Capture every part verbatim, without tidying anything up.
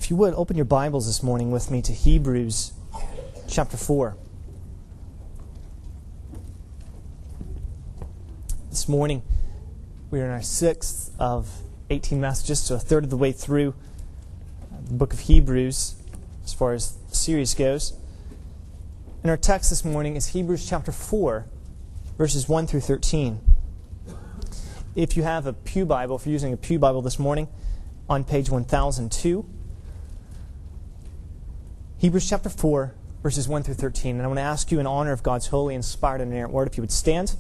If you would, open your Bibles this morning with me to Hebrews chapter four. This morning, we are in our sixth of eighteen messages, so a third of the way through the book of Hebrews, as far as the series goes. And our text this morning is Hebrews chapter four, verses one through thirteen. If you have a Pew Bible, if you're using a Pew Bible this morning, on page one thousand two, Hebrews chapter four, verses one through thirteen. And I want to ask you in honor of God's holy, inspired, and inerrant word, if you would stand.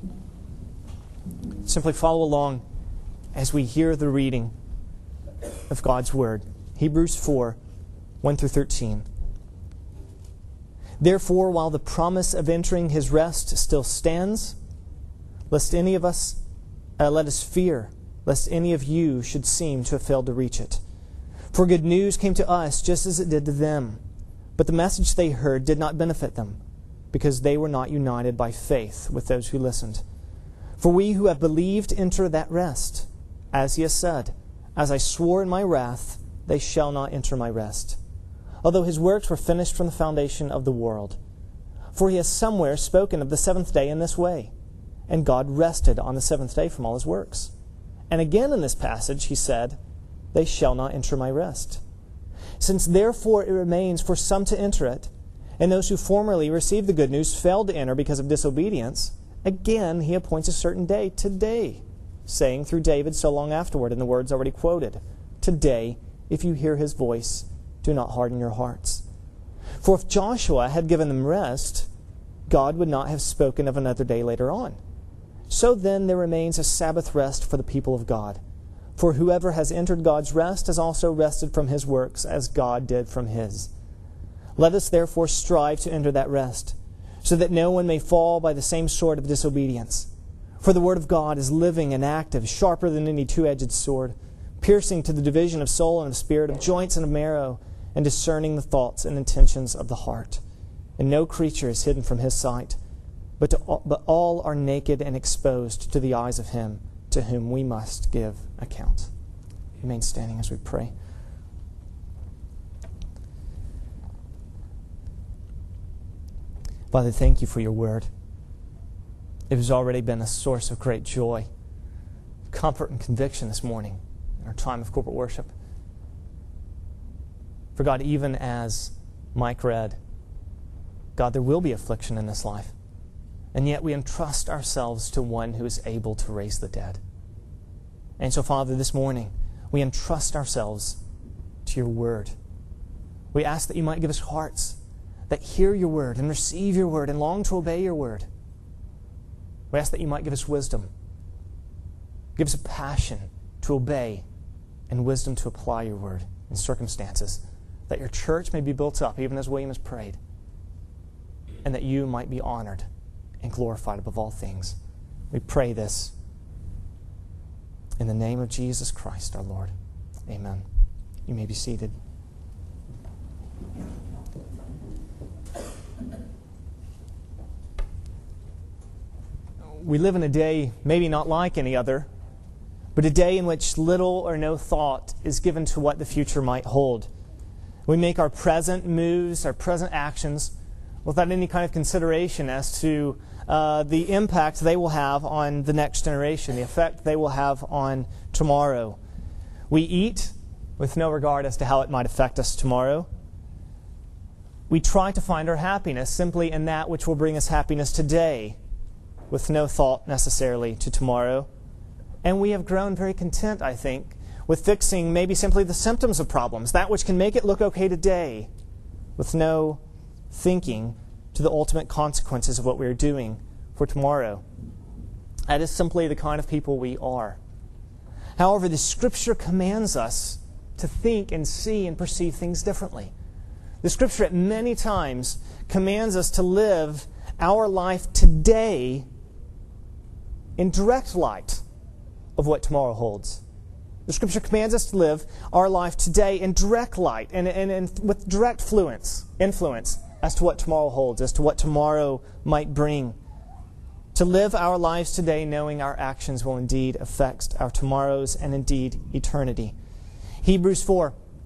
Simply follow along as we hear the reading of God's word. Hebrews four, one through thirteen. Therefore, while the promise of entering his rest still stands, lest any of us, uh, let us fear, lest any of you should seem to have failed to reach it. For good news came to us just as it did to them. But the message they heard did not benefit them, because they were not united by faith with those who listened. For we who have believed enter that rest, as he has said, as I swore in my wrath, they shall not enter my rest, although his works were finished from the foundation of the world. For he has somewhere spoken of the seventh day in this way, and God rested on the seventh day from all his works. And again in this passage he said, they shall not enter my rest. Since therefore it remains for some to enter it, and those who formerly received the good news failed to enter because of disobedience, again he appoints a certain day, today, saying through David so long afterward in the words already quoted, today, if you hear his voice, do not harden your hearts. For if Joshua had given them rest, God would not have spoken of another day later on. So then there remains a Sabbath rest for the people of God. For whoever has entered God's rest has also rested from his works, as God did from his. Let us therefore strive to enter that rest, so that no one may fall by the same sword of disobedience. For the word of God is living and active, sharper than any two-edged sword, piercing to the division of soul and of spirit, of joints and of marrow, and discerning the thoughts and intentions of the heart. And no creature is hidden from his sight, but, to all, but all are naked and exposed to the eyes of him to whom we must give account. Remain standing as we pray. Father, thank you for your word. It has already been a source of great joy, comfort, and conviction this morning in our time of corporate worship. For God, even as Mike read, God, there will be affliction in this life. And yet we entrust ourselves to one who is able to raise the dead. And so, Father, this morning, we entrust ourselves to your word. We ask that you might give us hearts that hear your word and receive your word and long to obey your word. We ask that you might give us wisdom. Give us a passion to obey and wisdom to apply your word in circumstances, that your church may be built up, even as William has prayed, and that you might be honored and glorified above all things. We pray this in the name of Jesus Christ, our Lord. Amen. You may be seated. We live in a day maybe not like any other, but a day in which little or no thought is given to what the future might hold. We make our present moves, our present actions, without any kind of consideration as to uh, the impact they will have on the next generation, the effect they will have on tomorrow. We eat with no regard as to how it might affect us tomorrow. We try to find our happiness simply in that which will bring us happiness today, with no thought necessarily to tomorrow. And we have grown very content, I think, with fixing maybe simply the symptoms of problems, that which can make it look okay today, with no thinking to the ultimate consequences of what we are doing for tomorrow. That is simply the kind of people we are. However, the Scripture commands us to think and see and perceive things differently. The Scripture at many times commands us to live our life today in direct light of what tomorrow holds. The Scripture commands us to live our life today in direct light and, and, and with direct fluence, influence as to what tomorrow holds, as to what tomorrow might bring. To live our lives today knowing our actions will indeed affect our tomorrows and indeed eternity. Hebrews four,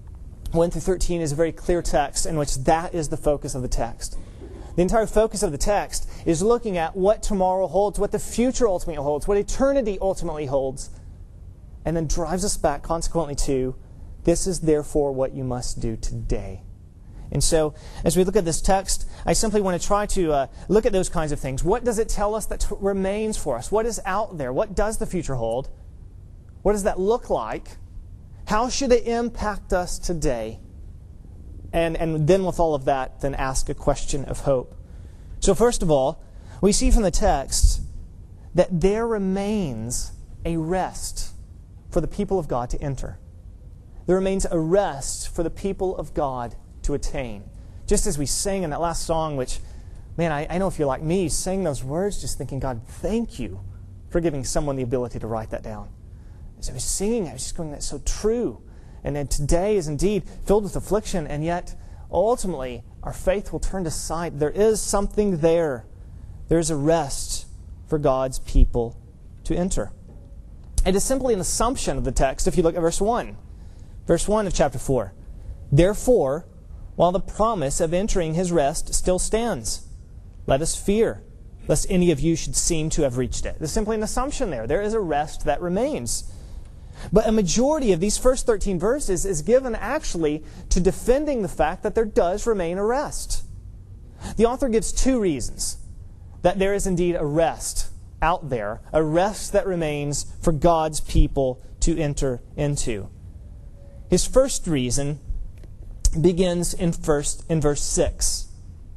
one through thirteen is a very clear text in which that is the focus of the text. The entire focus of the text is looking at what tomorrow holds, what the future ultimately holds, what eternity ultimately holds, and then drives us back consequently to, this is therefore what you must do today. And so, as we look at this text, I simply want to try to uh, look at those kinds of things. What does it tell us that t- remains for us? What is out there? What does the future hold? What does that look like? How should it impact us today? And, and then with all of that, then ask a question of hope. So first of all, we see from the text that there remains a rest for the people of God to enter. There remains a rest for the people of God to attain. Just as we sang in that last song, which, man, I, I know if you're like me, sang those words just thinking, God, thank you for giving someone the ability to write that down. As I was singing, I was just going, that's so true. And then today is indeed filled with affliction, and yet ultimately our faith will turn to sight. There is something there. There is a rest for God's people to enter. It is simply an assumption of the text if you look at verse one. Verse one of chapter four. Therefore, while the promise of entering his rest still stands, let us fear, lest any of you should seem to have reached it. There's simply an assumption there. There is a rest that remains. But a majority of these first thirteen verses is given actually to defending the fact that there does remain a rest. The author gives two reasons that there is indeed a rest out there, a rest that remains for God's people to enter into. His first reason begins in first in verse six.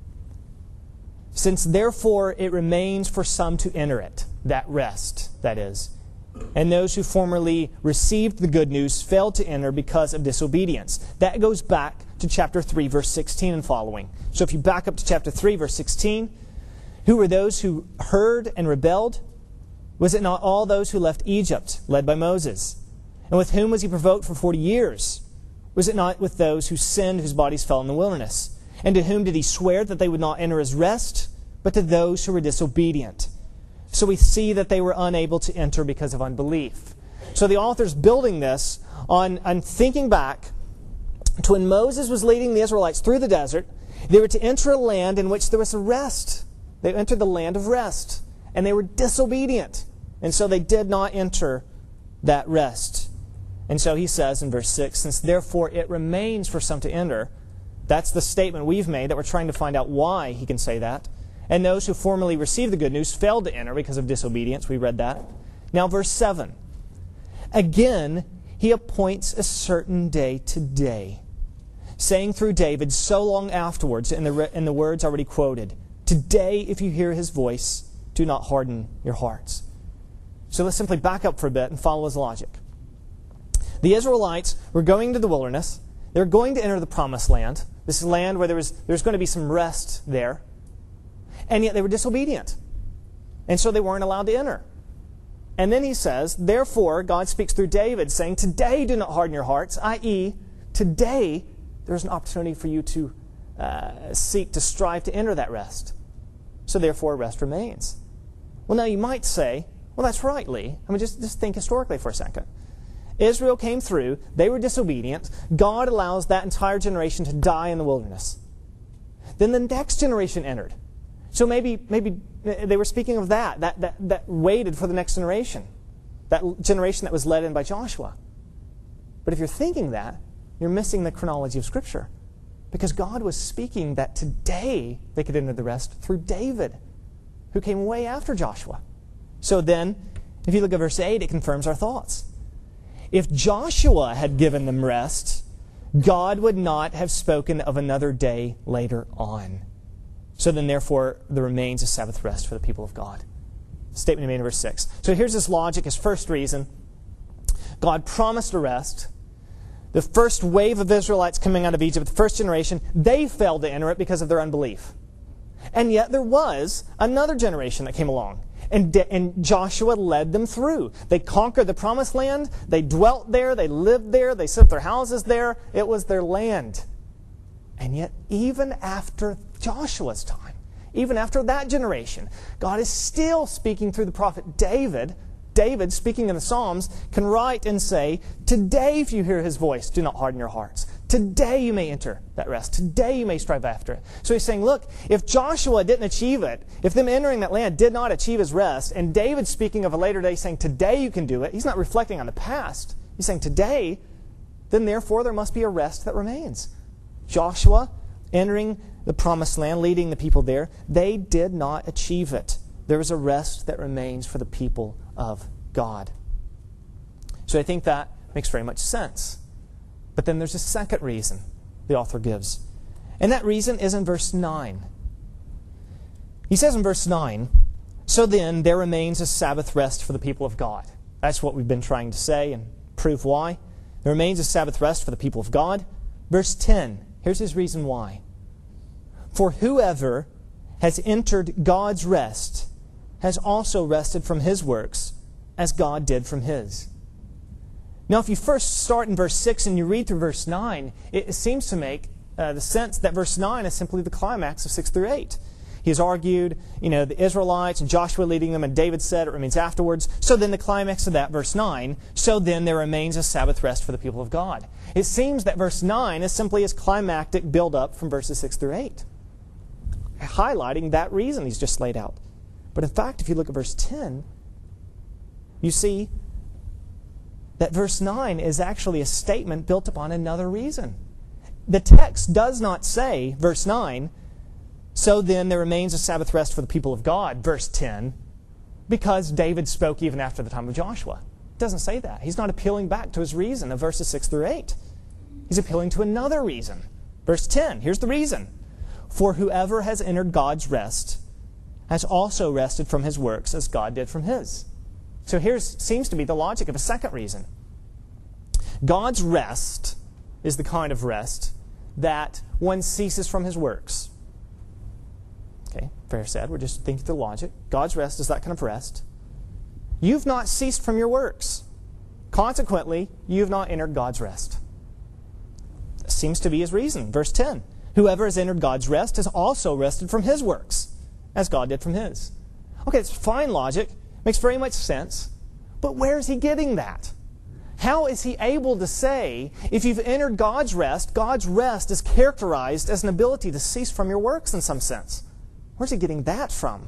Since therefore it remains for some to enter it, that rest, that is, and those who formerly received the good news failed to enter because of disobedience. That goes back to chapter three, verse sixteen and following. So if you back up to chapter three, verse sixteen, who were those who heard and rebelled? Was it not all those who left Egypt, led by Moses? And with whom was he provoked for forty years? Was it not with those who sinned, whose bodies fell in the wilderness? And to whom did he swear that they would not enter his rest? But to those who were disobedient. So we see that they were unable to enter because of unbelief. So the author's building this on, on thinking back to when Moses was leading the Israelites through the desert. They were to enter a land in which there was a rest. They entered the land of rest. And they were disobedient. And so they did not enter that rest. And so he says in verse six, since therefore it remains for some to enter, that's the statement we've made, that we're trying to find out why he can say that. And those who formerly received the good news failed to enter because of disobedience. We read that. Now verse seven. Again, he appoints a certain day today, saying through David so long afterwards in the, in the words already quoted, today if you hear his voice, do not harden your hearts. So let's simply back up for a bit and follow his logic. The Israelites were going to the wilderness. They were going to enter the promised land. This is land where there was, there was going to be some rest there. And yet they were disobedient. And so they weren't allowed to enter. And then he says, therefore, God speaks through David, saying, today do not harden your hearts, that is, today there's an opportunity for you to uh, seek to strive to enter that rest. So therefore, rest remains. Well, now you might say, well, that's right, Lee. I mean, just, just think historically for a second. Israel came through. They were disobedient. God allows that entire generation to die in the wilderness. Then the next generation entered. So maybe maybe they were speaking of that, that, that, that waited for the next generation, that generation that was led in by Joshua. But if you're thinking that, you're missing the chronology of Scripture. Because God was speaking that today they could enter the rest through David, who came way after Joshua. So then, if you look at verse eight, it confirms our thoughts. If Joshua had given them rest, God would not have spoken of another day later on. So then, therefore, there remains a Sabbath rest for the people of God. Statement made in verse six. So here's his logic, his first reason. God promised a rest. The first wave of Israelites coming out of Egypt, the first generation, they failed to enter it because of their unbelief. And yet there was another generation that came along. And, and Joshua led them through. They conquered the promised land. They dwelt there. They lived there. They set up their houses there. It was their land. And yet, even after Joshua's time, even after that generation, God is still speaking through the prophet David. David, speaking in the Psalms, can write and say, today if you hear his voice, do not harden your hearts. Today you may enter that rest. Today you may strive after it. So he's saying, look, if Joshua didn't achieve it, if them entering that land did not achieve his rest, and David speaking of a later day saying, today you can do it, he's not reflecting on the past. He's saying, today, then therefore there must be a rest that remains. Joshua entering the promised land, leading the people there, they did not achieve it. There is a rest that remains for the people of God. So I think that makes very much sense. But then there's a second reason the author gives. And that reason is in verse nine. He says in verse nine, so then there remains a Sabbath rest for the people of God. That's what we've been trying to say and prove why. There remains a Sabbath rest for the people of God. Verse ten, here's his reason why. For whoever has entered God's rest has also rested from his works, as God did from his. Now, if you first start in verse six and you read through verse nine, it seems to make uh, the sense that verse nine is simply the climax of six through eight. He has argued, you know, the Israelites and Joshua leading them, and David said it remains afterwards. So then the climax of that, verse nine, so then there remains a Sabbath rest for the people of God. It seems that verse nine is simply his climactic build-up from verses six through eight, highlighting that reason he's just laid out. But in fact, if you look at verse ten, you see that verse nine is actually a statement built upon another reason. The text does not say, verse nine, so then there remains a Sabbath rest for the people of God, verse ten, because David spoke even after the time of Joshua. It doesn't say that. He's not appealing back to his reason of verses six through eight. He's appealing to another reason. Verse ten, here's the reason. For whoever has entered God's rest has also rested from his works as God did from his. So here seems to be the logic of a second reason. God's rest is the kind of rest that one ceases from his works. Okay, fair said. We're just thinking through logic. God's rest is that kind of rest. You've not ceased from your works. Consequently, you've not entered God's rest. That seems to be his reason. Verse ten. Whoever has entered God's rest has also rested from his works, as God did from his. Okay, it's fine logic. Makes very much sense. But where is he getting that? How is he able to say, if you've entered God's rest, God's rest is characterized as an ability to cease from your works in some sense? Where's he getting that from?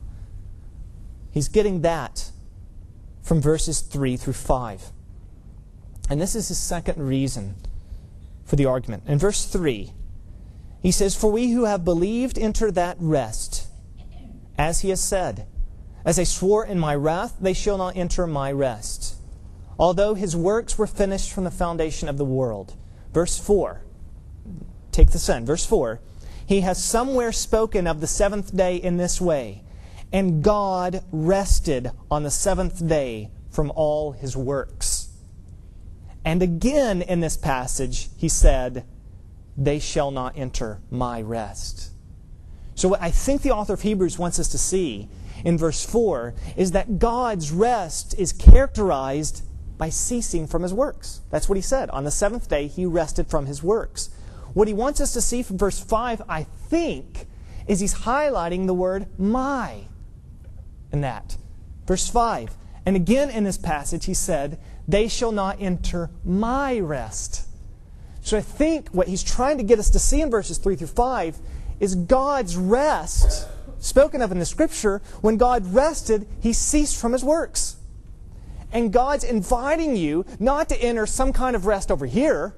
He's getting that from verses three through five. And this is his second reason for the argument. In verse three, he says, for we who have believed enter that rest, as he has said, as I swore in my wrath, they shall not enter my rest, although his works were finished from the foundation of the world. Verse four. Take this in. Verse four. He has somewhere spoken of the seventh day in this way, and God rested on the seventh day from all his works. And again in this passage, he said, they shall not enter my rest. So what I think the author of Hebrews wants us to see in verse four is that God's rest is characterized by ceasing from his works. That's what he said. On the seventh day, he rested from his works. What he wants us to see from verse five, I think, is he's highlighting the word my in that. Verse five. And again in this passage, he said, they shall not enter my rest. So I think what he's trying to get us to see in verses three through five is God's rest spoken of in the Scripture. When God rested, he ceased from his works. And God's inviting you not to enter some kind of rest over here,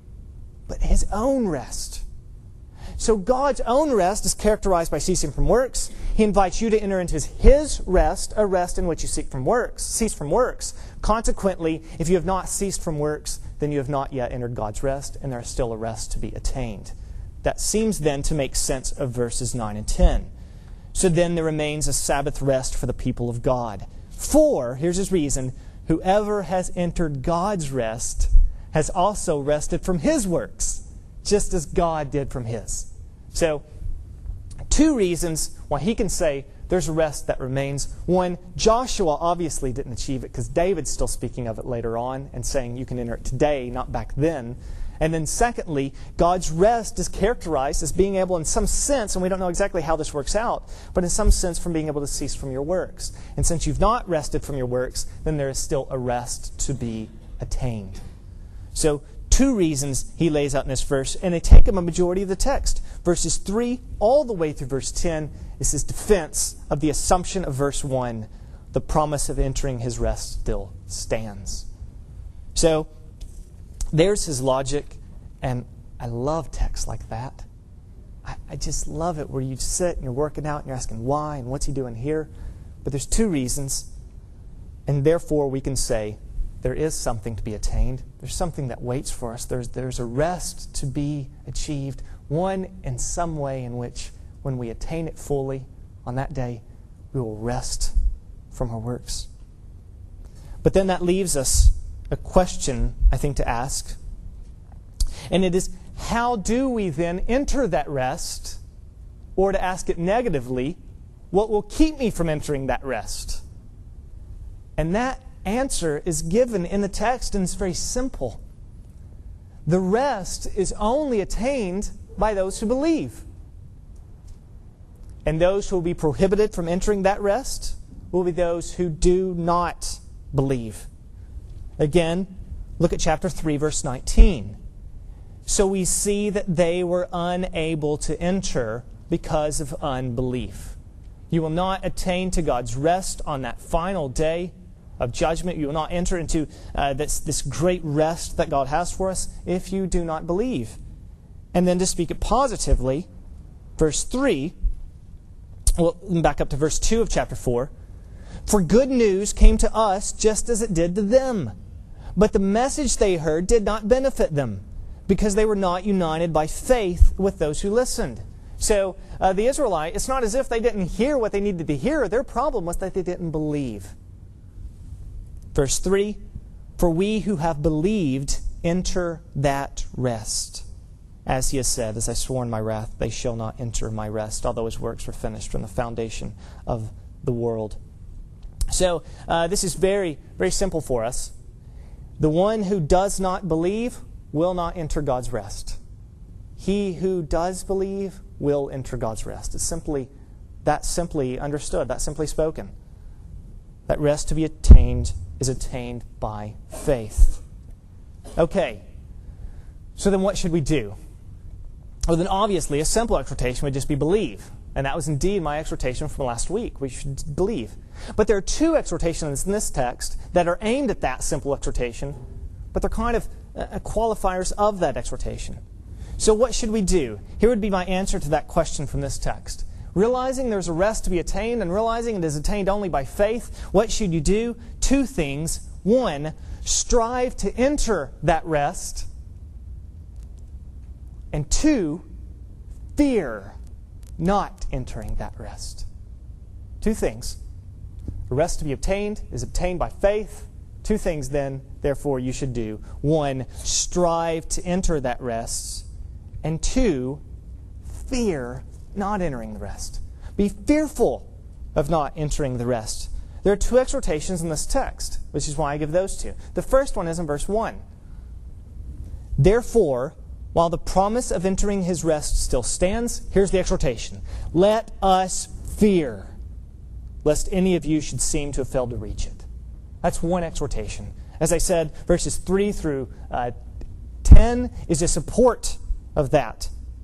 but his own rest. So God's own rest is characterized by ceasing from works. He invites you to enter into his rest, a rest in which you cease from works, cease from works. Consequently, if you have not ceased from works, then you have not yet entered God's rest, and there is still a rest to be attained. That seems then to make sense of verses nine and ten. So then there remains a Sabbath rest for the people of God. For, here's his reason, whoever has entered God's rest has also rested from his works, just as God did from his. So, two reasons why he can say there's a rest that remains. One, Joshua obviously didn't achieve it because David's still speaking of it later on and saying you can enter it today, not back then. And then secondly, God's rest is characterized as being able in some sense, and we don't know exactly how this works out, but in some sense from being able to cease from your works. And since you've not rested from your works, then there is still a rest to be attained. So, two two reasons he lays out in this verse, and they take up a majority of the text. Verses three all the way through verse ten is his defense of the assumption of verse one. The promise of entering his rest still stands. So, there's his logic, and I love texts like that. I, I just love it where you sit and you're working out and you're asking why and what's he doing here. But there's two reasons, and therefore we can say there is something to be attained. There's something that waits for us. There's, there's a rest to be achieved. One in some way in which when we attain it fully on that day, we will rest from our works. But then that leaves us a question, I think, to ask. And it is, how do we then enter that rest? Or to ask it negatively, what will keep me from entering that rest? And that answer is given in the text, and it's very simple. The rest is only attained by those who believe. And those who will be prohibited from entering that rest will be those who do not believe. Again, look at chapter three, verse nineteen. So we see that they were unable to enter because of unbelief. You will not attain to God's rest on that final day of judgment. You will not enter into uh, this, this great rest that God has for us if you do not believe. And then to speak it positively, verse three, well, back up to verse two of chapter four. For good news came to us just as it did to them. But the message they heard did not benefit them, because they were not united by faith with those who listened. So uh, the Israelite, it's not as if they didn't hear what they needed to hear. Their problem was that they didn't believe. Verse three, for we who have believed enter that rest. As he has said, as I swore in my wrath, they shall not enter my rest, although his works were finished from the foundation of the world. So uh, this is very, very simple for us. The one who does not believe will not enter God's rest. He who does believe will enter God's rest. It's simply, that simply understood, that simply spoken. That rest to be attained is attained by faith. Okay, so then what should we do? Well, then obviously a simple exhortation would just be believe. And that was indeed my exhortation from last week. We should believe. But there are two exhortations in this text that are aimed at that simple exhortation, but they're kind of uh, qualifiers of that exhortation. So what should we do? Here would be my answer to that question from this text. Realizing there's a rest to be attained and realizing it is attained only by faith, what should you do? Two things. One, strive to enter that rest. And two, fear not entering that rest. Two things. The rest to be obtained is obtained by faith. Two things then, therefore, you should do. One, strive to enter that rest. And two, fear not entering the rest. Be fearful of not entering the rest. There are two exhortations in this text, which is why I give those two. The first one is in verse one. Therefore, while the promise of entering his rest still stands, here's the exhortation. Let us fear, lest any of you should seem to have failed to reach it. That's one exhortation. As I said, verses three through uh, ten is a support of that.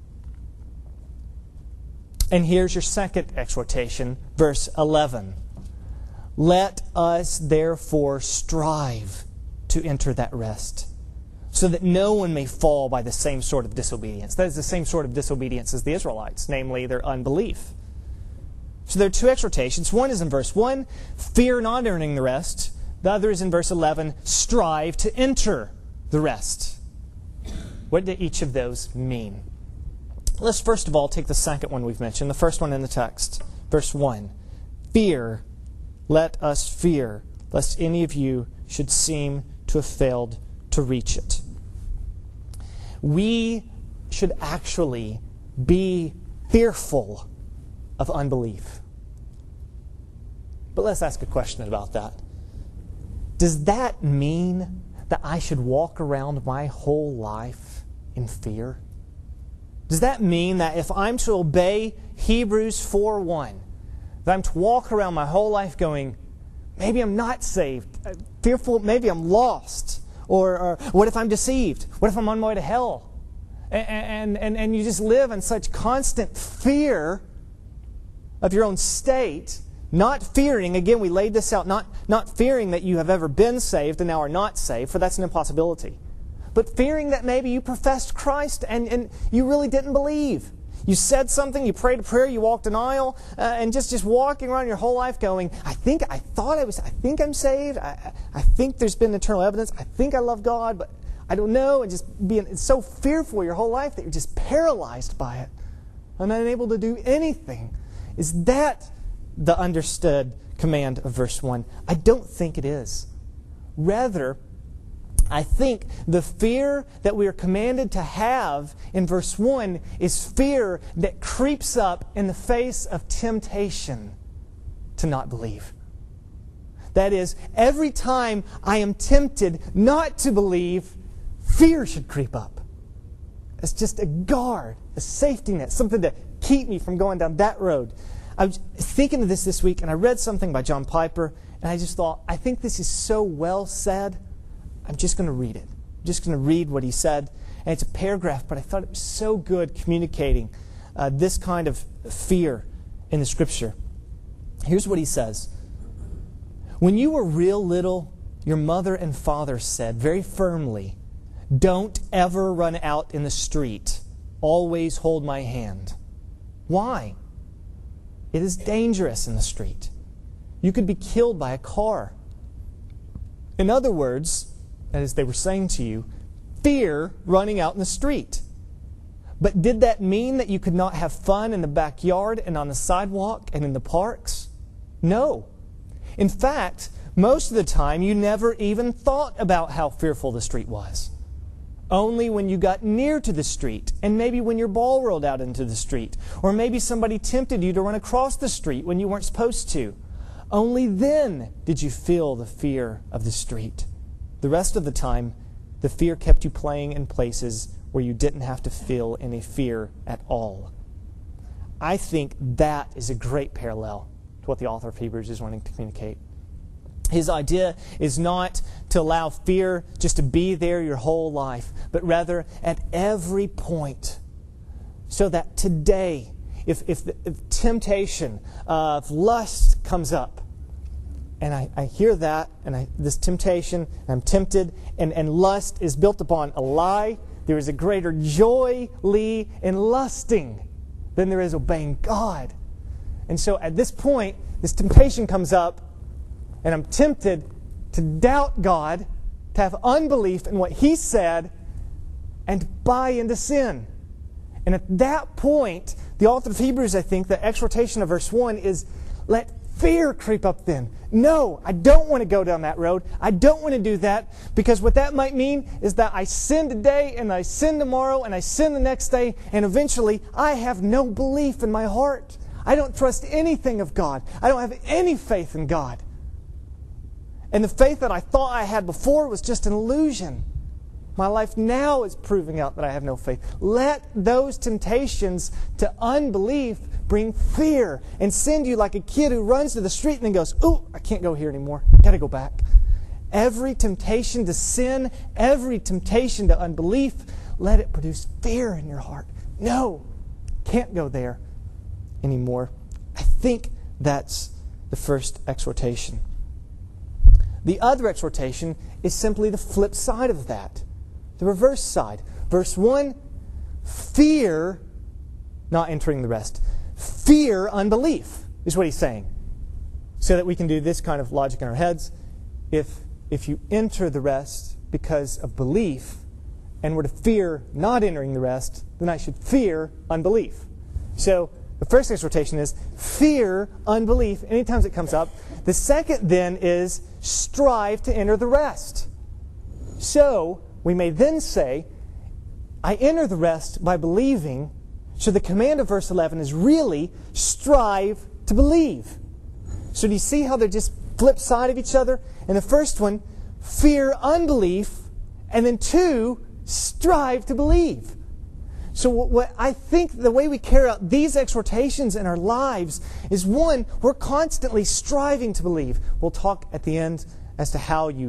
And here's your second exhortation, verse eleven. Let us therefore strive to enter that rest, so that no one may fall by the same sort of disobedience. That is the same sort of disobedience as the Israelites, namely their unbelief. So there are two exhortations. One is in verse one, fear not entering the rest. The other is in verse eleven, strive to enter the rest. What do each of those mean? Let's first of all take the second one we've mentioned, the first one in the text. Verse one, fear, let us fear, lest any of you should seem to have failed to reach it. We should actually be fearful of unbelief. But let's ask a question about that. Does that mean that I should walk around my whole life in fear? Does that mean that if I'm to obey Hebrews four one, that I'm to walk around my whole life going, maybe I'm not saved, fearful, maybe I'm lost, Or, or what if I'm deceived? What if I'm on my way to hell? And, and, and you just live in such constant fear of your own state, not fearing, again, we laid this out, not, not fearing that you have ever been saved and now are not saved, for that's an impossibility. But fearing that maybe you professed Christ and, and you really didn't believe. You said something, you prayed a prayer, you walked an aisle, uh, and just, just walking around your whole life going, I think, I thought I was, I think I'm saved, I, I think there's been eternal evidence, I think I love God, but I don't know, and just being it's so fearful your whole life that you're just paralyzed by it and unable to do anything. Is that the understood command of verse one? I don't think it is. Rather, I think the fear that we are commanded to have in verse one is fear that creeps up in the face of temptation to not believe. That is, every time I am tempted not to believe, fear should creep up. It's just a guard, a safety net, something to keep me from going down that road. I was thinking of this this week, and I read something by John Piper, and I just thought, I think this is so well said, I'm just going to read it. I'm just going to read what he said. And it's a paragraph, but I thought it was so good communicating uh, this kind of fear in the Scripture. Here's what he says. When you were real little, your mother and father said very firmly, don't ever run out in the street. Always hold my hand. Why? It is dangerous in the street. You could be killed by a car. In other words, as they were saying to you, fear running out in the street. But did that mean that you could not have fun in the backyard and on the sidewalk and in the parks? No. In fact, most of the time you never even thought about how fearful the street was. Only when you got near to the street, and maybe when your ball rolled out into the street, or maybe somebody tempted you to run across the street when you weren't supposed to. Only then did you feel the fear of the street. The rest of the time, the fear kept you playing in places where you didn't have to feel any fear at all. I think that is a great parallel to what the author of Hebrews is wanting to communicate. His idea is not to allow fear just to be there your whole life, but rather at every point. So that today, if, if, the, if temptation of lust comes up, and I, I hear that, and I, this temptation, and I'm tempted, and, and lust is built upon a lie, there is a greater joy, Lee, in lusting than there is obeying God. And so at this point, this temptation comes up, and I'm tempted to doubt God, to have unbelief in what He said, and buy into sin. And at that point, the author of Hebrews, I think, the exhortation of verse one is, let fear creep up then. No, I don't want to go down that road. I don't want to do that, because what that might mean is that I sin today, and I sin tomorrow, and I sin the next day, and eventually I have no belief in my heart. I don't trust anything of God. I don't have any faith in God. And the faith that I thought I had before was just an illusion. My life now is proving out that I have no faith. Let those temptations to unbelief bring fear and send you like a kid who runs to the street and then goes, ooh, I can't go here anymore. Got to go back. Every temptation to sin, every temptation to unbelief, let it produce fear in your heart. No, can't go there anymore. I think that's the first exhortation. The other exhortation is simply the flip side of that. The reverse side. Verse one, fear not entering the rest. Fear unbelief is what he's saying. So that we can do this kind of logic in our heads. If, if you enter the rest because of belief and were to fear not entering the rest, then I should fear unbelief. So the first exhortation is fear unbelief anytime it comes up. The second then is strive to enter the rest. So we may then say, I enter the rest by believing. So the command of verse eleven is really strive to believe. So do you see how they're just flip side of each other? In the first one, fear unbelief, and then two, strive to believe. So what I think the way we carry out these exhortations in our lives is, one, we're constantly striving to believe. We'll talk at the end as to how you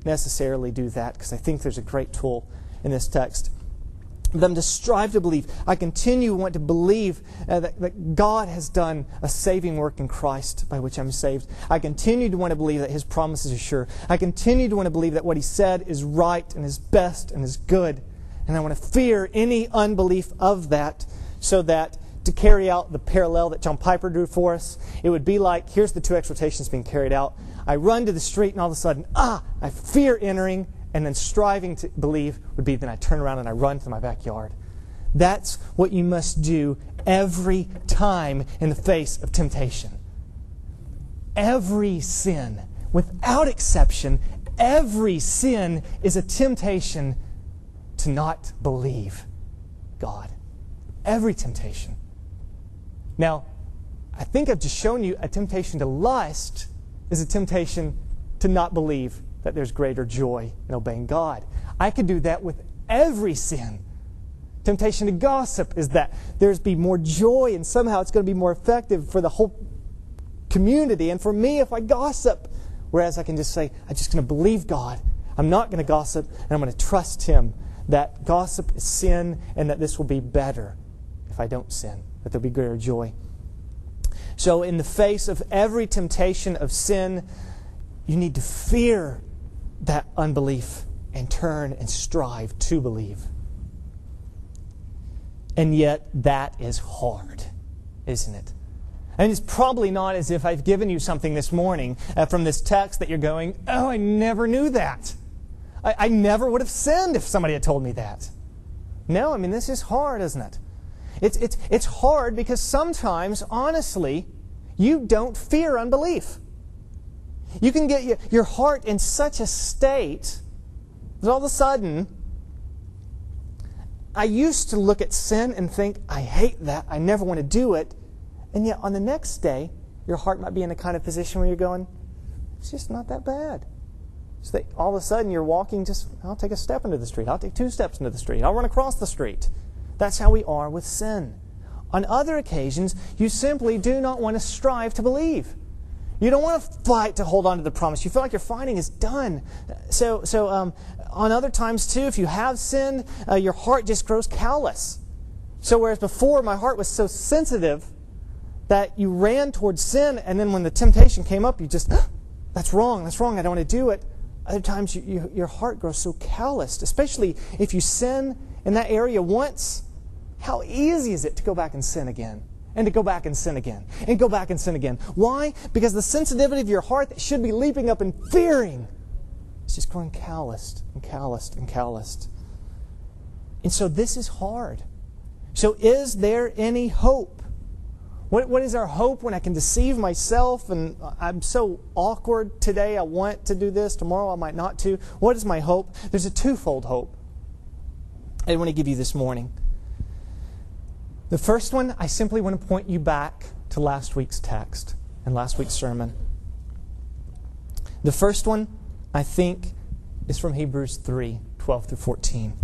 necessarily do that, because I think there's a great tool in this text. Them to strive to believe. I continue to want to believe uh, that, that God has done a saving work in Christ by which I'm saved. I continue to want to believe that His promises are sure. I continue to want to believe that what He said is right and is best and is good. And I want to fear any unbelief of that, so that to carry out the parallel that John Piper drew for us, it would be like, here's the two exhortations being carried out. I run to the street and all of a sudden, ah, I fear entering. And then striving to believe would be then I turn around and I run to my backyard. That's what you must do every time in the face of temptation. Every sin, without exception, every sin is a temptation to not believe God. Every temptation. Now, I think I've just shown you a temptation to lust is a temptation to not believe that there's greater joy in obeying God. I could do that with every sin. Temptation to gossip is that there's be more joy, and somehow it's going to be more effective for the whole community and for me if I gossip. Whereas I can just say, I'm just going to believe God. I'm not going to gossip, and I'm going to trust Him that gossip is sin and that this will be better if I don't sin, that there'll be greater joy. So in the face of every temptation of sin, you need to fear that unbelief and turn and strive to believe. And yet, that is hard, isn't it? And it's probably not as if I've given you something this morning uh, from this text that you're going, oh, I never knew that. I, I never would have sinned if somebody had told me that. No, I mean, this is hard, isn't it? It's, it's, it's hard because sometimes, honestly, you don't fear unbelief. You can get your, your heart in such a state that all of a sudden, I used to look at sin and think, I hate that, I never want to do it. And yet on the next day, your heart might be in a kind of position where you're going, it's just not that bad. So that all of a sudden you're walking just, I'll take a step into the street, I'll take two steps into the street, I'll run across the street. That's how we are with sin. On other occasions, you simply do not want to strive to believe. You don't want to fight to hold on to the promise. You feel like your fighting is done. So, so um, on other times too, if you have sinned, uh, your heart just grows callous. So whereas before my heart was so sensitive that you ran towards sin, and then when the temptation came up, you just, ah, that's wrong, that's wrong, I don't want to do it. Other times you, you, your heart grows so calloused, especially if you sin in that area once. How easy is it to go back and sin again? And to go back and sin again. And go back and sin again. Why? Because the sensitivity of your heart that should be leaping up and fearing is just growing calloused and calloused and calloused. And so this is hard. So is there any hope? What, what is our hope when I can deceive myself and I'm so awkward today, I want to do this, tomorrow I might not to? What is my hope? There's a twofold hope I want to give you this morning. The first one, I simply want to point you back to last week's text and last week's sermon. The first one, I think, is from Hebrews three, twelve through fourteen.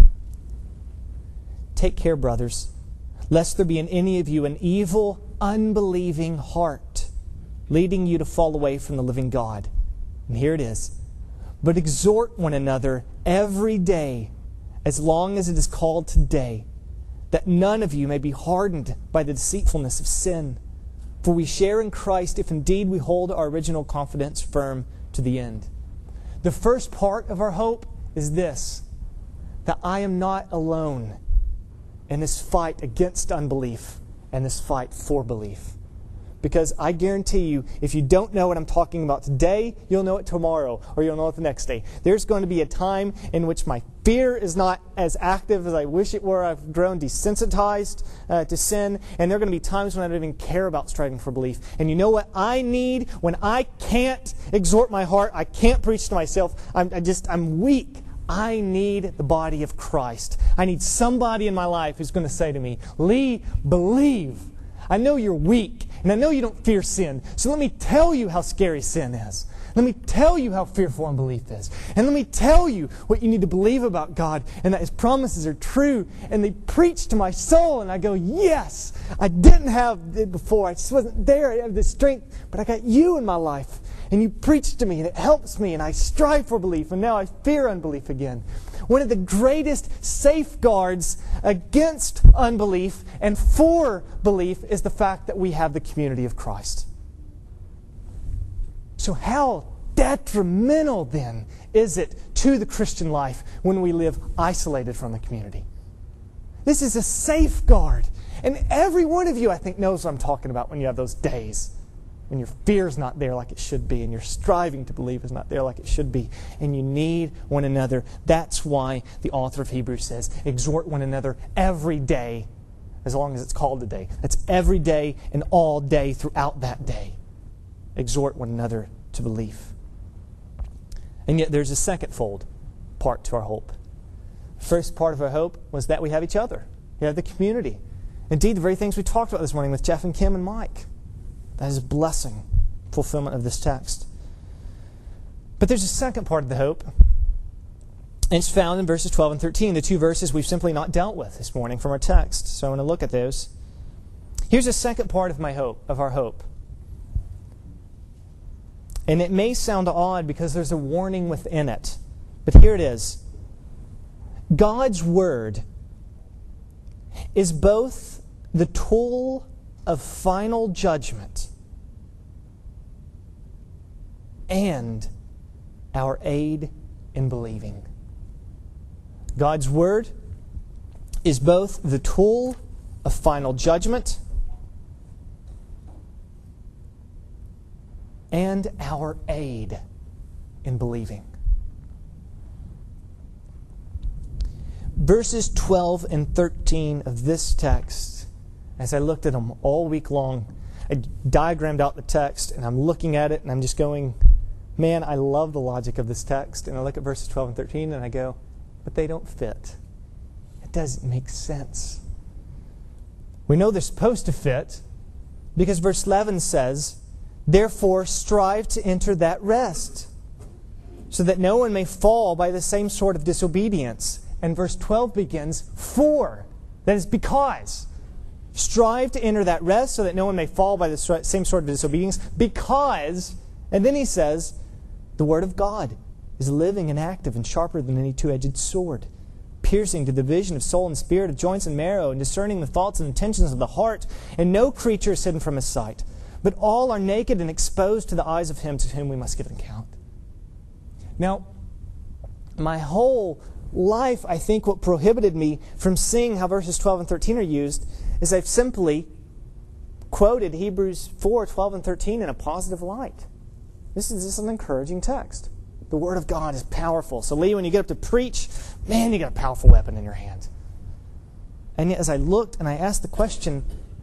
Take care, brothers, lest there be in any of you an evil, unbelieving heart, leading you to fall away from the living God. And here it is. But exhort one another every day, as long as it is called today, that none of you may be hardened by the deceitfulness of sin. For we share in Christ if indeed we hold our original confidence firm to the end. The first part of our hope is this, that I am not alone in this fight against unbelief and this fight for belief. Because I guarantee you, if you don't know what I'm talking about today, you'll know it tomorrow, or you'll know it the next day. There's going to be a time in which my fear is not as active as I wish it were. I've grown desensitized uh, to sin, and there are going to be times when I don't even care about striving for belief. And you know what I need when I can't exhort my heart, I can't preach to myself, I'm I just, I'm weak. I need the body of Christ. I need somebody in my life who's going to say to me, Lee, believe. I know you're weak, and I know you don't fear sin, so let me tell you how scary sin is. Let me tell you how fearful unbelief is. And let me tell you what you need to believe about God, and that His promises are true. And they preach to my soul, and I go, yes, I didn't have it before. I just wasn't there. I didn't have the strength, but I got you in my life. and you preach to me, and it helps me, and I strive for belief, and now I fear unbelief again. One of the greatest safeguards against unbelief and for belief is the fact that we have the community of Christ. So how detrimental then is it to the Christian life when we live isolated from the community? This is a safeguard. And every one of you, I think, knows what I'm talking about when you have those days when your fear is not there like it should be, and your striving to believe is not there like it should be, and you need one another. That's why the author of Hebrews says, exhort one another every day, as long as it's called a day. That's every day and all day throughout that day. Exhort one another to belief. And yet there's a second fold part to our hope. The first part of our hope was that we have each other. We have the community. Indeed, the very things we talked about this morning with Jeff and Kim and Mike. That is a blessing, fulfillment of this text. But there's a second part of the hope. And it's found in verses twelve and thirteen, the two verses we've simply not dealt with this morning from our text. So I want to look at those. Here's the second part of my hope, of our hope. And it may sound odd because there's a warning within it. But here it is. God's Word is both the tool of final judgment and our aid in believing. God's Word is both the tool of final judgment and our aid in believing. Verses twelve and thirteen of this text, as I looked at them all week long, I diagrammed out the text, and I'm looking at it, and I'm just going, man, I love the logic of this text. And I look at verses twelve and thirteen, and I go, but they don't fit. It doesn't make sense. We know they're supposed to fit, because verse eleven says, therefore strive to enter that rest, so that no one may fall by the same sort of disobedience. And verse twelve begins, for. That is because. Strive to enter that rest so that no one may fall by the same sort of disobedience. Because, and then he says, the Word of God is living and active and sharper than any two-edged sword, piercing to the division of soul and spirit, of joints and marrow, and discerning the thoughts and intentions of the heart. And no creature is hidden from His sight, but all are naked and exposed to the eyes of Him to whom we must give an account. Now, my whole life, I think what prohibited me from seeing how verses twelve and thirteen are used is I've simply quoted Hebrews four, twelve and thirteen in a positive light. This is just an encouraging text. The Word of God is powerful. So Lee, when you get up to preach, man, you got a powerful weapon in your hand. And yet as I looked and I asked the question,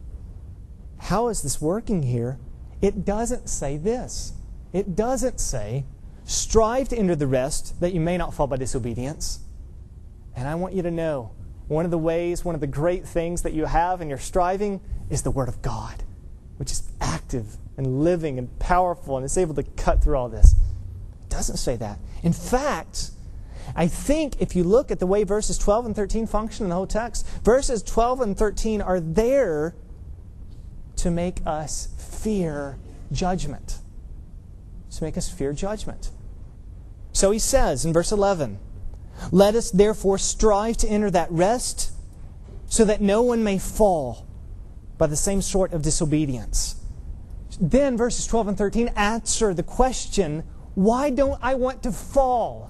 how is this working here? It doesn't say this. It doesn't say, strive to enter the rest that you may not fall by disobedience. And I want you to know, one of the ways, one of the great things that you have in your striving is the Word of God, which is active and living and powerful and is able to cut through all this. It doesn't say that. In fact, I think if you look at the way verses twelve and thirteen function in the whole text, verses twelve and thirteen are there to make us fear judgment. To make us fear judgment. So he says in verse eleven, let us therefore strive to enter that rest so that no one may fall by the same sort of disobedience. Then verses twelve and thirteen answer the question, why don't I want to fall?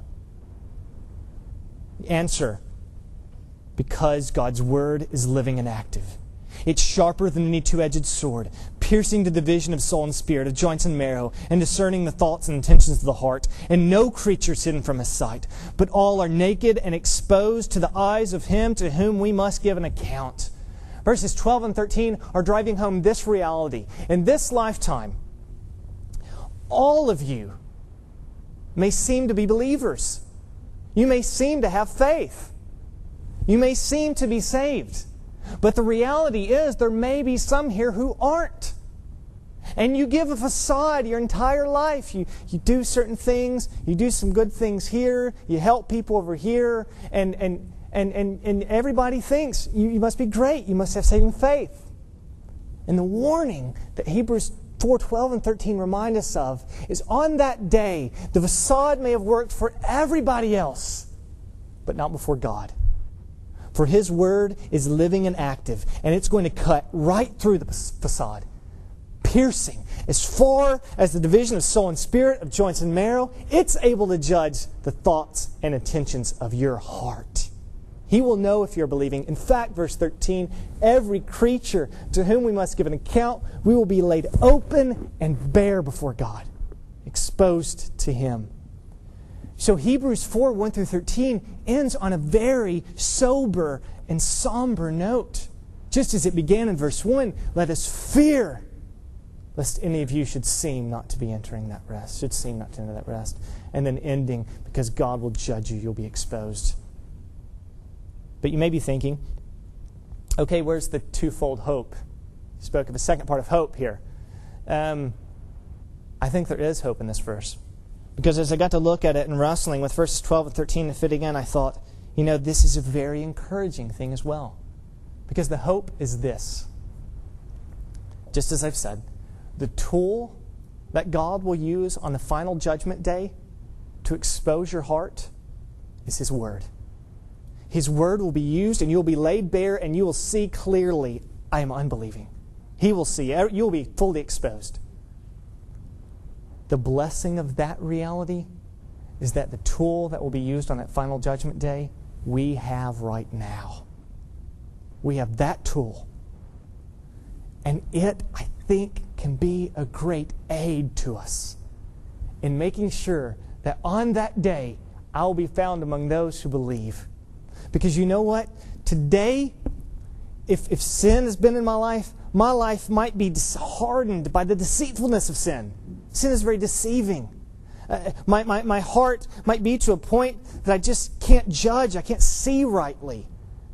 The answer, because God's Word is living and active. It's sharper than any two-edged sword, piercing to the division of soul and spirit, of joints and marrow, and discerning the thoughts and intentions of the heart. And no creature is hidden from His sight, but all are naked and exposed to the eyes of Him to whom we must give an account. Verses twelve and thirteen are driving home this reality. In this lifetime, all of you may seem to be believers. You may seem to have faith. You may seem to be saved. But the reality is there may be some here who aren't. And you give a facade your entire life. You, you do certain things. You do some good things here. You help people over here. And, and, and, and, and everybody thinks you, you must be great. You must have saving faith. And the warning that Hebrews four, twelve, and thirteen remind us of is on that day, the facade may have worked for everybody else, but not before God. For His Word is living and active, and it's going to cut right through the facade, piercing as far as the division of soul and spirit, of joints and marrow. It's able to judge the thoughts and intentions of your heart. He will know if you're believing. In fact, verse thirteen, every creature to whom we must give an account, we will be laid open and bare before God, exposed to Him. So Hebrews four, one through thirteen ends on a very sober and somber note. Just as it began in verse one, let us fear lest any of you should seem not to be entering that rest, should seem not to enter that rest. And then ending, because God will judge you, you'll be exposed. But you may be thinking, okay, where's the twofold hope? You spoke of a second part of hope here. Um, I think there is hope in this verse. Because as I got to look at it and wrestling with verses twelve and thirteen to fit again, I thought, you know, this is a very encouraging thing as well. Because the hope is this. Just as I've said, the tool that God will use on the final judgment day to expose your heart is His Word. His Word will be used and you'll be laid bare and you will see clearly, I am unbelieving. He will see. You'll be fully exposed. The blessing of that reality is that the tool that will be used on that final judgment day, we have right now. We have that tool. And it, I think, can be a great aid to us in making sure that on that day, I will be found among those who believe. Because you know what? Today, if, if sin has been in my life, my life might be hardened by the deceitfulness of sin. Sin is very deceiving. Uh, my, my, my heart might be to a point that I just can't judge. I can't see rightly.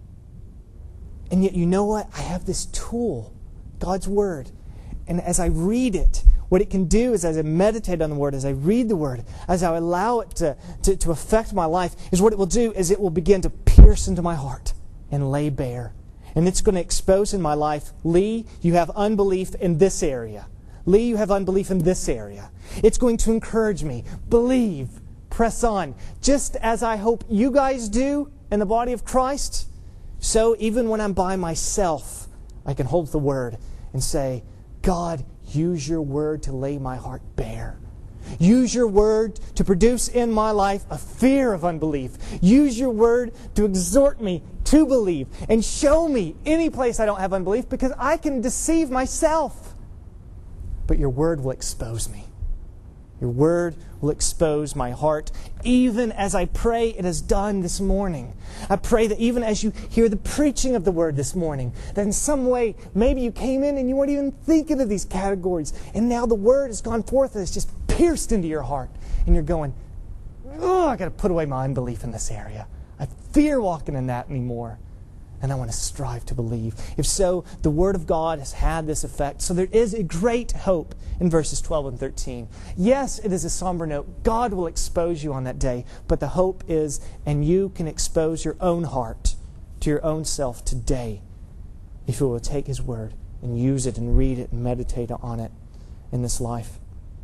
And yet, you know what? I have this tool, God's Word. And as I read it, what it can do is as I meditate on the Word, as I read the Word, as I allow it to, to, to affect my life, is what it will do is it will begin to pierce into my heart and lay bare. And it's going to expose in my life, Lee, you have unbelief in this area. Lee, you have unbelief in this area. It's going to encourage me. Believe. Press on. Just as I hope you guys do in the body of Christ, so even when I'm by myself, I can hold the Word and say, God, use your Word to lay my heart bare. Use your Word to produce in my life a fear of unbelief. Use your Word to exhort me to believe and show me any place I don't have unbelief, because I can deceive myself. But your Word will expose me. Your Word will expose my heart, even as I pray it has done this morning. I pray that even as you hear the preaching of the Word this morning, that in some way, maybe you came in and you weren't even thinking of these categories, and now the Word has gone forth and it's just pierced into your heart, and you're going, oh, I got to put away my unbelief in this area. I fear walking in that anymore. And I want to strive to believe. If so, the Word of God has had this effect. So there is a great hope in verses twelve and thirteen. Yes, it is a somber note. God will expose you on that day. But the hope is, and you can expose your own heart to your own self today if you will take His Word and use it and read it and meditate on it in this life.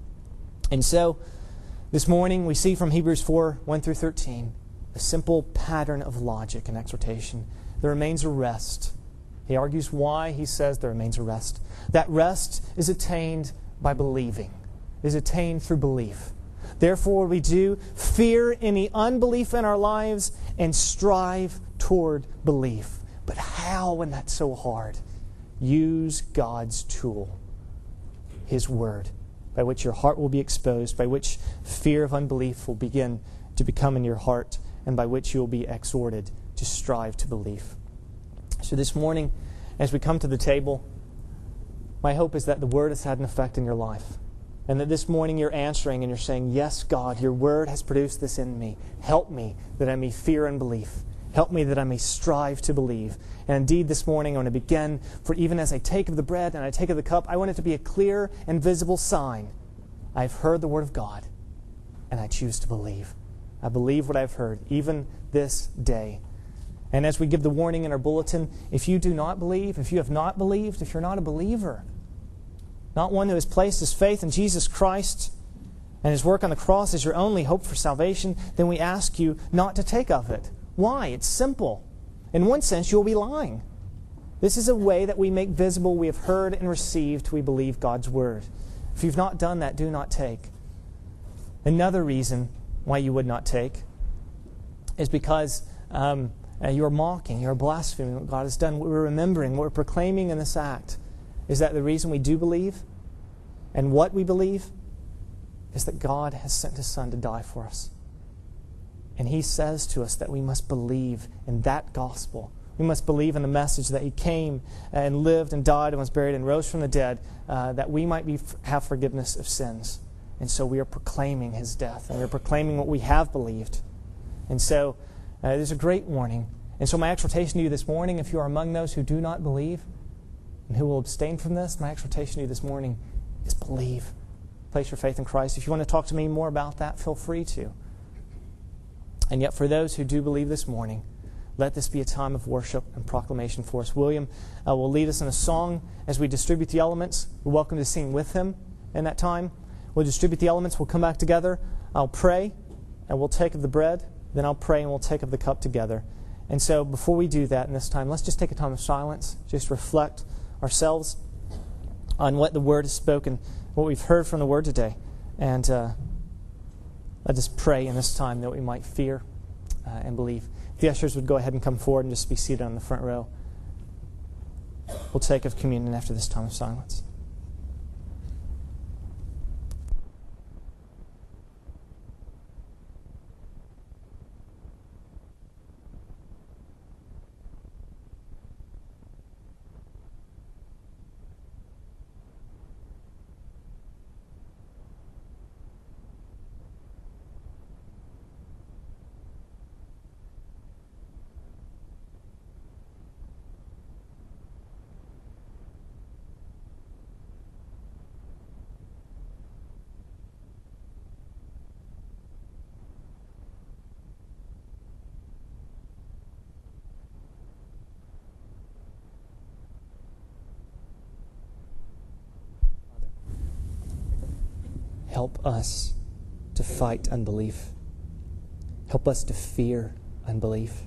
And so, this morning we see from Hebrews four, one through thirteen, a simple pattern of logic and exhortation. There remains a rest. He argues why he says there remains a rest. That rest is attained by believing. It is attained through belief. Therefore, we do fear any unbelief in our lives and strive toward belief. But how when that's so hard? Use God's tool, His Word, by which your heart will be exposed, by which fear of unbelief will begin to become in your heart, and by which you will be exhorted to strive to believe. So this morning, as we come to the table, my hope is that the Word has had an effect in your life. And that this morning you're answering and you're saying, yes, God, your Word has produced this in me. Help me that I may fear unbelief. Help me that I may strive to believe. And indeed this morning I want to begin, for even as I take of the bread and I take of the cup, I want it to be a clear and visible sign. I've heard the Word of God, and I choose to believe. I believe what I've heard, even this day. And as we give the warning in our bulletin, if you do not believe, if you have not believed, if you're not a believer, not one who has placed his faith in Jesus Christ and his work on the cross as your only hope for salvation, then we ask you not to take of it. Why? It's simple. In one sense, you'll be lying. This is a way that we make visible we have heard and received, we believe God's word. If you've not done that, do not take. Another reason why you would not take is because um, uh, you're mocking, you're blaspheming what God has done. What we're remembering, what we're proclaiming in this act is that the reason we do believe and what we believe is that God has sent His Son to die for us. And He says to us that we must believe in that gospel. We must believe in the message that He came and lived and died and was buried and rose from the dead, uh, that we might be, have forgiveness of sins. And so we are proclaiming His death, and we are proclaiming what we have believed. And so uh, there's a great warning. And so my exhortation to you this morning, if you are among those who do not believe and who will abstain from this, my exhortation to you this morning is believe. Place your faith in Christ. If you want to talk to me more about that, feel free to. And yet for those who do believe this morning, let this be a time of worship and proclamation for us. William uh, will lead us in a song as we distribute the elements. We're welcome to sing with him in that time. We'll distribute the elements. We'll come back together. I'll pray, and we'll take of the bread. Then I'll pray, and we'll take of the cup together. And so before we do that in this time, let's just take a time of silence. Just reflect ourselves on what the Word has spoken, what we've heard from the Word today. And uh, let us pray in this time that we might fear uh, and believe. If the ushers would go ahead and come forward and just be seated on the front row. We'll take of communion after this time of silence. Help us to fight unbelief. Help us to fear unbelief.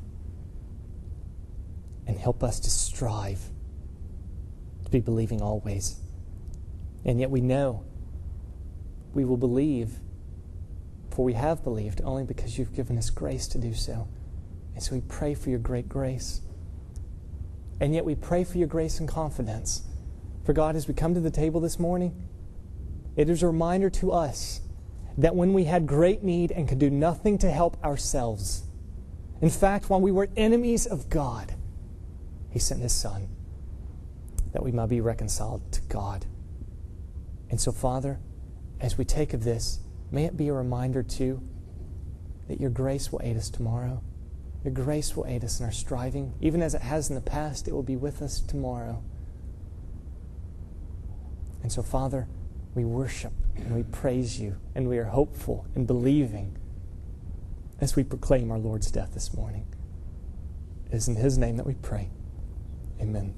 And help us to strive to be believing always. And yet we know we will believe, for we have believed only because you've given us grace to do so. And so we pray for your great grace. And yet we pray for your grace and confidence. For God, as we come to the table this morning, it is a reminder to us that when we had great need and could do nothing to help ourselves, in fact, while we were enemies of God, He sent His Son that we might be reconciled to God. And so, Father, as we take of this, may it be a reminder, too, that your grace will aid us tomorrow. Your grace will aid us in our striving. Even as it has in the past, it will be with us tomorrow. And so, Father, we worship and we praise you, and we are hopeful and believing as we proclaim our Lord's death this morning. It is in His name that we pray. Amen.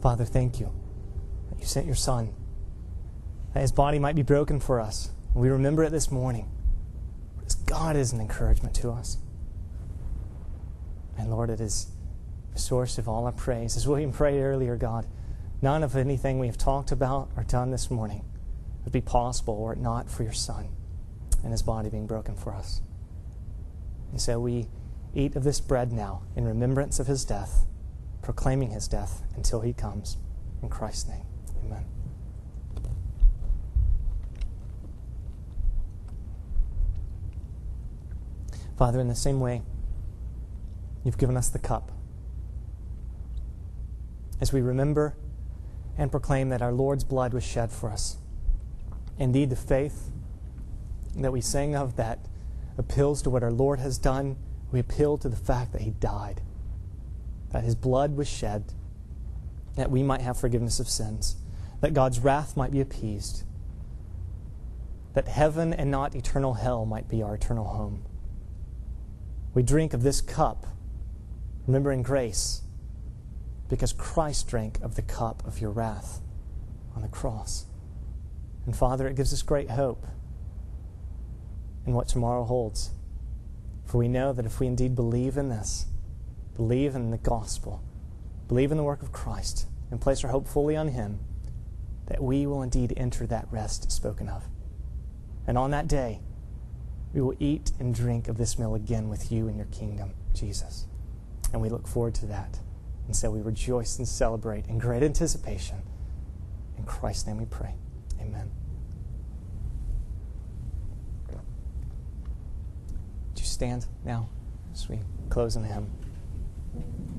Father, thank you that you sent your Son, that his body might be broken for us. We remember it this morning. Because God is an encouragement to us. And Lord, it is the source of all our praise. As William prayed earlier, God, none of anything we have talked about or done this morning would be possible were it not for your Son and his body being broken for us. And so we eat of this bread now in remembrance of his death, proclaiming his death until he comes. In Christ's name, amen. Father, in the same way, you've given us the cup. As we remember and proclaim that our Lord's blood was shed for us. Indeed, the faith that we sing of that appeals to what our Lord has done, we appeal to the fact that he died, that his blood was shed, that we might have forgiveness of sins, that God's wrath might be appeased, that heaven and not eternal hell might be our eternal home. We drink of this cup, remembering grace, because Christ drank of the cup of your wrath on the cross. And Father, it gives us great hope in what tomorrow holds. For we know that if we indeed believe in this, believe in the gospel, believe in the work of Christ, and place our hope fully on him, that we will indeed enter that rest spoken of. And on that day, we will eat and drink of this meal again with you in your kingdom, Jesus. And we look forward to that. And so we rejoice and celebrate in great anticipation. In Christ's name we pray. Amen. Would you stand now as we close in the hymn?